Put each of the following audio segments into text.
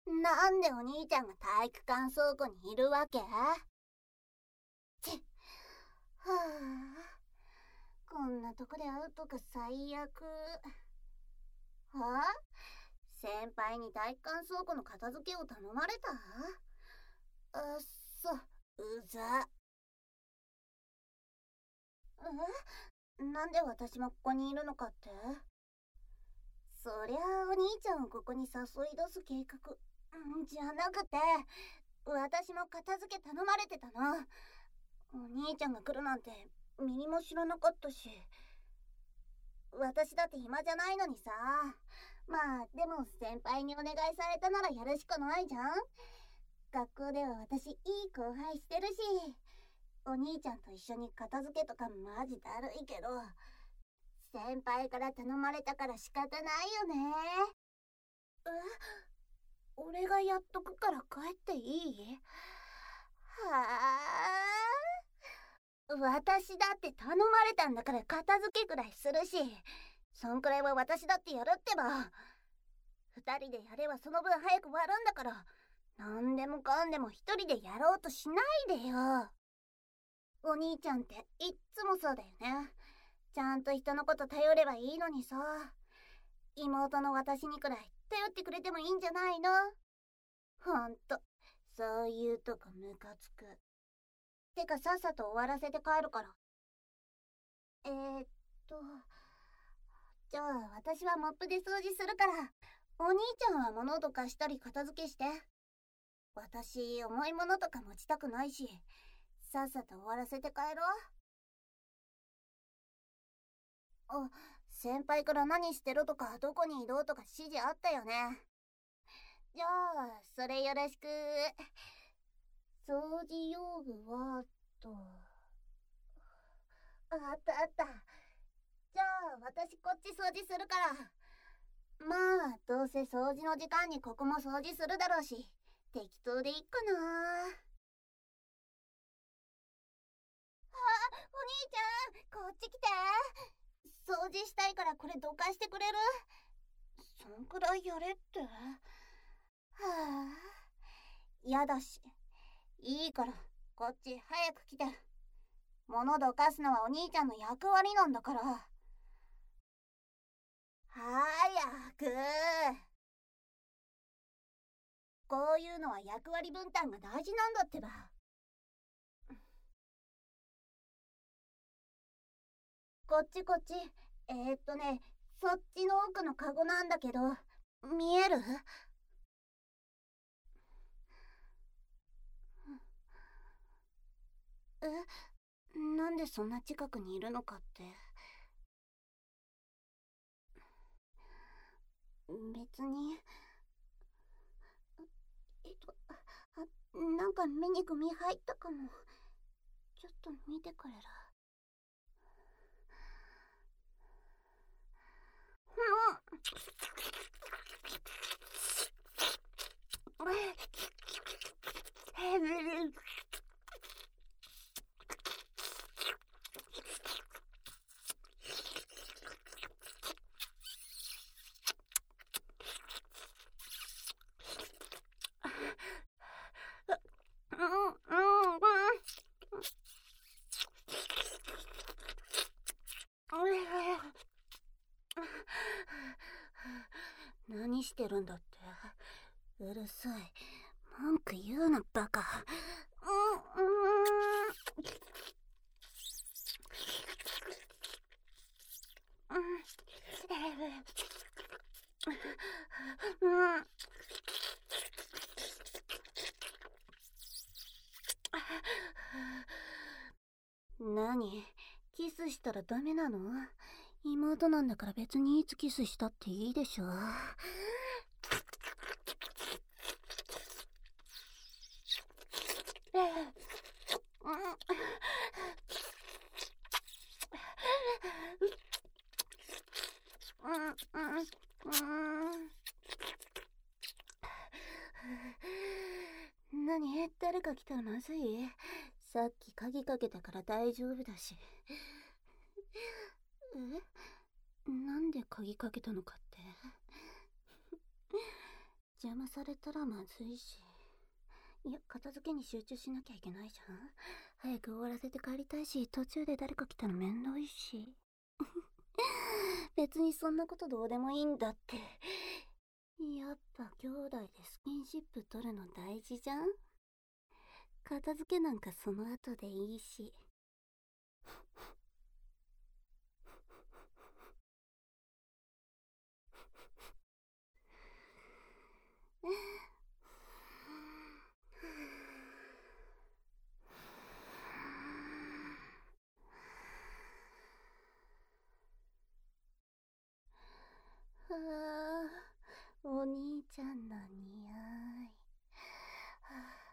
なんでお兄ちゃんが体育館倉庫にいるわけ？ちっ、はあ、こんなとこで会うとか最悪。はあ？先輩に体育館倉庫の片付けを頼まれた？うざ。なんで私もここにいるのかって？そりゃあお兄ちゃんをここに誘い出す計画、じゃなくて、私も片付け頼まれてたの。お兄ちゃんが来るなんてミリも知らなかったし。私だって暇じゃないのにさ。まあでも先輩にお願いされたならやるしかないじゃん。学校では私いい後輩してるし、お兄ちゃんと一緒に片付けとかマジだるいけど、先輩から頼まれたから仕方ないよね。俺がやっとくから帰っていい？はあ、私だって頼まれたんだから片付けくらいするし、そんくらいは私だってやるってば。二人でやればその分早く終わるんだから、なんでもかんでも一人でやろうとしないでよ。お兄ちゃんっていっつもそうだよね。ちゃんと人のこと頼ればいいのにさ。妹の私にくらい頼ってくれてもいいんじゃないの？ほんと、そういうとこムカつく。てかさっさと終わらせて帰るから。えーっと、じゃあ私はモップで掃除するから、お兄ちゃんは物とかしたり片付けして。私、重いものとか持ちたくないし、さっさと終わらせて帰ろう。あ、先輩から何してるとかどこに移動とか指示あったよね。じゃあ、それよろしく。掃除用具は、あったあった。じゃあ、私こっち掃除するから。まあ、どうせ掃除の時間にここも掃除するだろうし、適当でいいかな。お兄ちゃん、こっち来て。掃除したいからこれどかしてくれる？そんくらいやれって。はあ、やだし。いいから、こっち早く来て。物どかすのはお兄ちゃんの役割なんだから。早く。こういうのは役割分担が大事なんだってば。こっちこっち。そっちの奥のカゴなんだけど、見える？なんでそんな近くにいるのかって。別に。なんか目にゴミ入ったかも。ちょっと見てくれる？何してるんだって？うるさい。文句言うな、バカ。何？キスしたらダメなの？妹なんだから別にいつキスしたっていいでしょ。何？誰か来たらまずい？さっき鍵かけたから大丈夫だし。なんで鍵かけたのかって？ 邪魔されたらまずいし。いや、片付けに集中しなきゃいけないじゃん。早く終わらせて帰りたいし、途中で誰か来たらめんどいし。別にそんなことどうでもいいんだって。やっぱ兄弟でスキンシップ取るの大事じゃん。片付けなんかその後でいいし。はあ、お兄ちゃんの似合い。は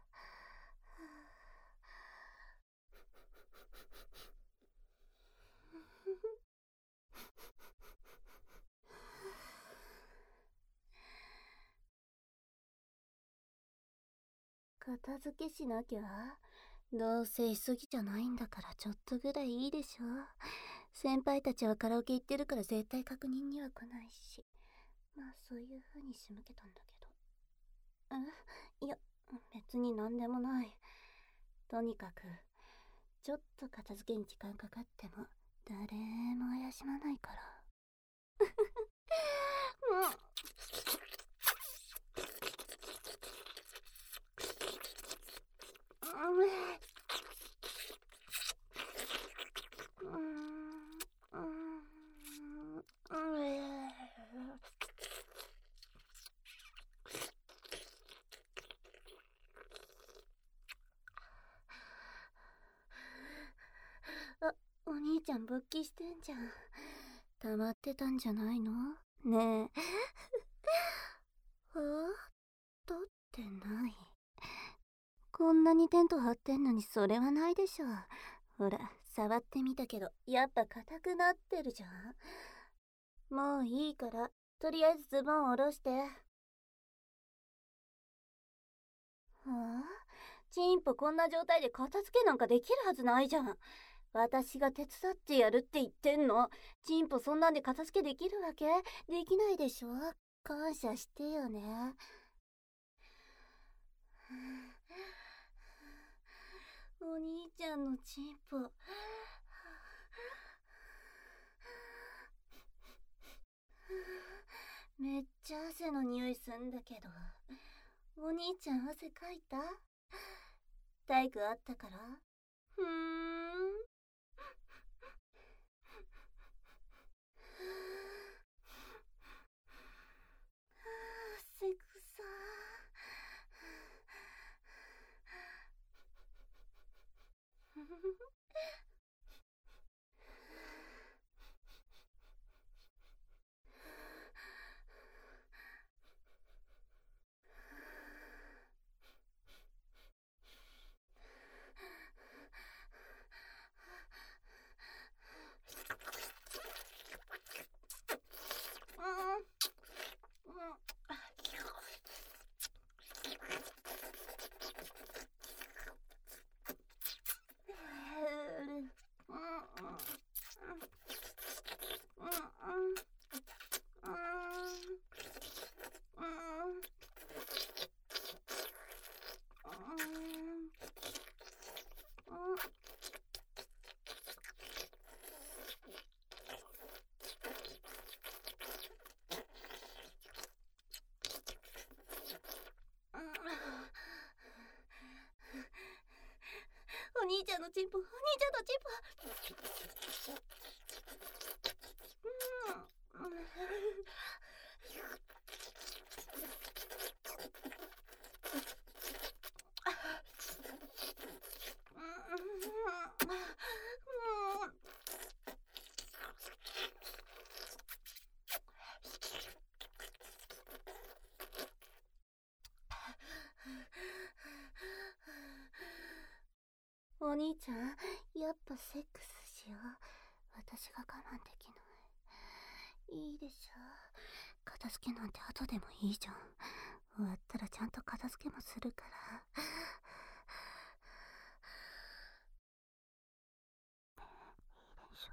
あ、片付けしなきゃ。どうせ急ぎじゃないんだからちょっとぐらいいいでしょ。先輩たちはカラオケ行ってるから絶対確認には来ないし。まあそういう風に仕向けたんだけど。いや、別になんでもない。とにかく、ちょっと片付けに時間かかっても誰も怪しまないから。あ、お兄ちゃん勃起してんじゃん。溜まってたんじゃないの？ねえ。取ってない。こんなにテント張ってんのにそれはないでしょ。ほら、触ってみたけど、やっぱ硬くなってるじゃん。もういいから、とりあえずズボン下ろして。はあ？チンポこんな状態で片付けなんかできるはずないじゃん。私が手伝ってやるって言ってんの。チンポそんなんで片付けできるわけ？できないでしょ。感謝してよね。お兄ちゃんのチンポ。めっちゃ汗の匂いすんだけど。お兄ちゃん汗かいた？体育あったから？ふーん。汗くさー。お兄ちゃんのチンポ、お兄ちゃんのチンポ。お兄ちゃん、やっぱセックスしよう。私が我慢できない。いいでしょ。片付けなんて後でもいいじゃん。終わったらちゃんと片付けもするから。いいでしょ。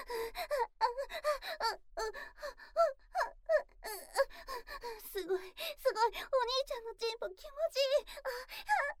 すごい、すごい。お兄ちゃんのチンポ気持ちいい。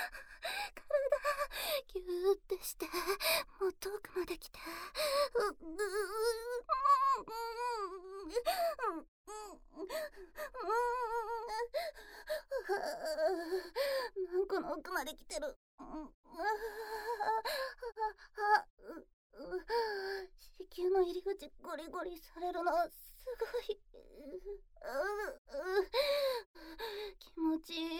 ギューってして、もう遠くまで来て、なんかの奥まで来てる。子宮の入り口ゴリゴリされるのすごい気持ちいい。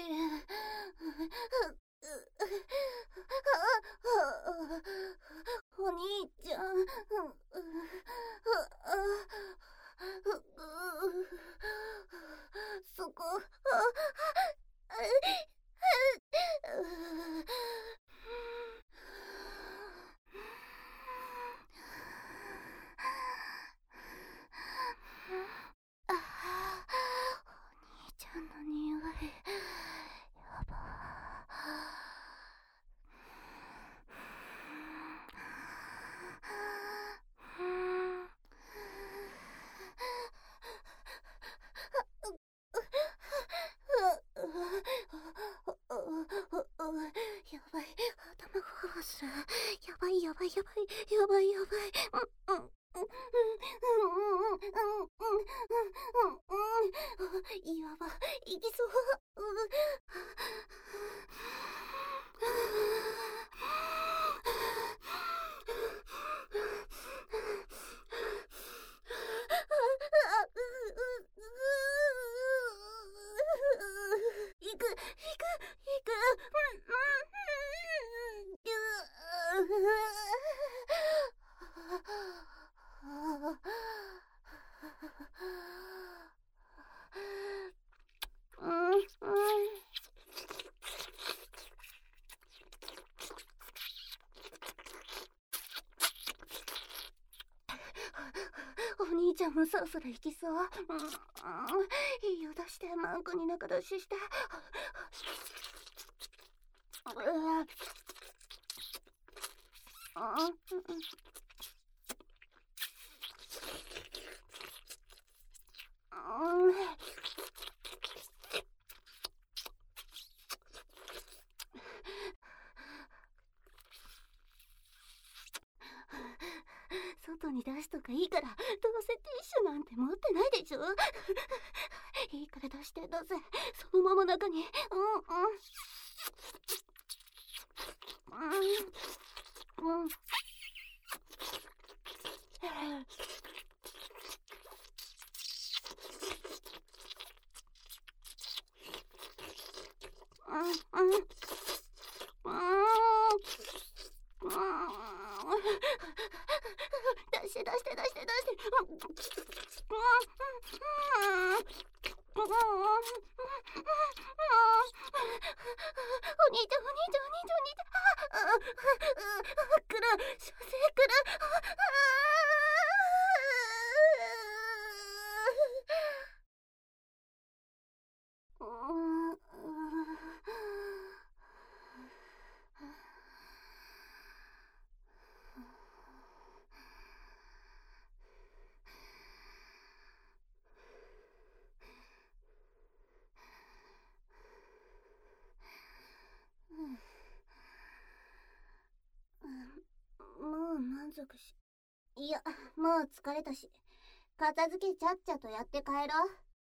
お兄ちゃん、そこ、お兄ちゃんの匂い、やば。やばい、頭ふわふわする。やばいやばいやばいやばいやばい。やばい、きそう。行く。お兄ちゃんもそろそろ行きそう。いいよ出して、マンクに仲出しして。外に出しとかいいから、どうせティッシュなんて持ってないでしょ。いいから出して、どうせそのまま中に。出して。お兄ちゃん。来る、射精来る。もう満足し、いや、もう疲れたし、片付けちゃっちゃとやって帰ろ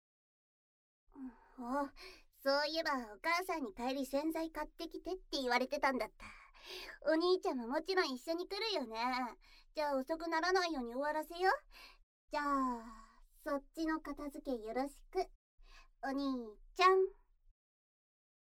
う。そういえばお母さんに帰り洗剤買ってきてって言われてたんだった。お兄ちゃんももちろん一緒に来るよね。じゃあ遅くならないように終わらせよ。じゃあそっちの片付けよろしく、お兄ちゃん。